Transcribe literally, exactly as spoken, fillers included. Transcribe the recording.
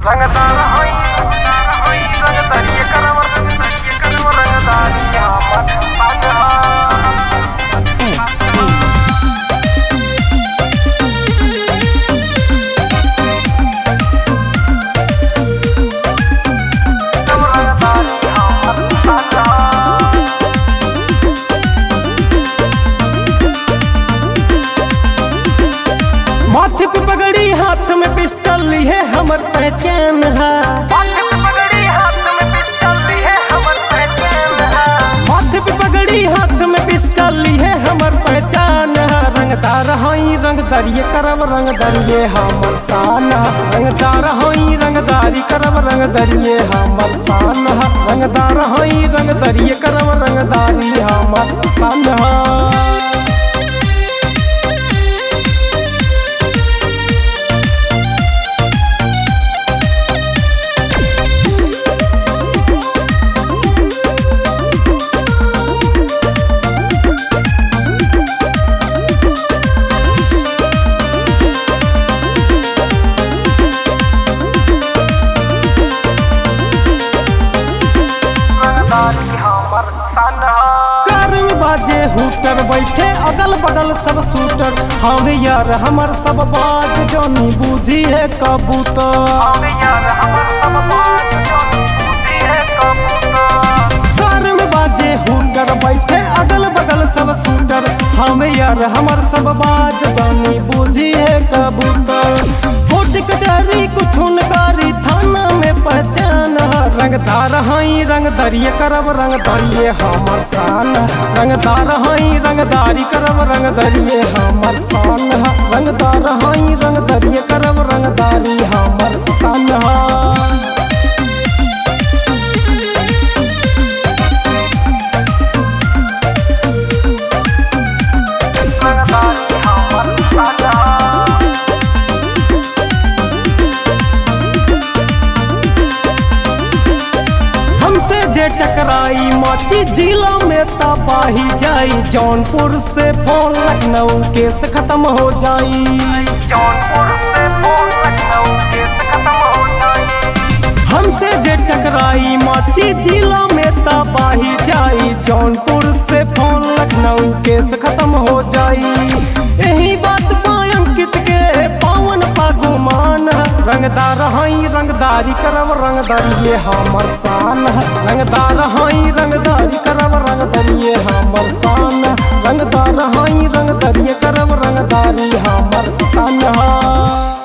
रंगदार होई रंगदार होई रंगदारी करम रंगदारी करम रंगदारी हमर माथे पे पगड़ी हाथ में पिस्टल ली है हमर पहचान है। माथे पे पगड़ी हाथ में पिस्टल ली है हमर पहचान है। माथे पे पगड़ी हाथ में पिस्टल ली है हमर पहचान है। रंगदार हई रंगदारी करब रंगदारी हमर शान है। रंगदार हई रंगदारी करब रंगदारी हमर शान है। रंगदार हई रंगदारी करब रंगदारी हमर शान है। कार में बाजे हुटर बैठे अगल बगल सब शूटर हम यार हमर सब बात जानी बूझी है कबूतर। कार में बाजे हुटर बैठे अगल बगल सब शूटर हम यार हमर सब बात जानी बूझी है कबूतर। कोर्ट कचहरी कुछ हुनकारी थाना में पहचान है। रंगदार हई रंगदारी करब रंगदारी हमर शान। रंगदार हई रंगदारी करब रंगदारी हमर शान। रंगदार हई रंगदारी करब रंगदारी हमर शान। हमसे जे टकराई माची जिला में तबाही जाई। जौनपुर से फोन लखनऊ केस खत्म हो जाई। जौनपुर से फोन लखनऊ केस खत्म हो जाई। हमसे जे टकराई माची जिला में तबाही जाई। जौनपुर से फोन लखनऊ केस खत्म हो जाई। यही बात अंकित के पावन पागुमान। रंगदार हई रंगदारी करब रंगदारी हमर शान। रंगदार हई रंगदारी करब रंगदारी हमर शान। रंगदार हई रंगदारी करब रंगदारी हमर शान।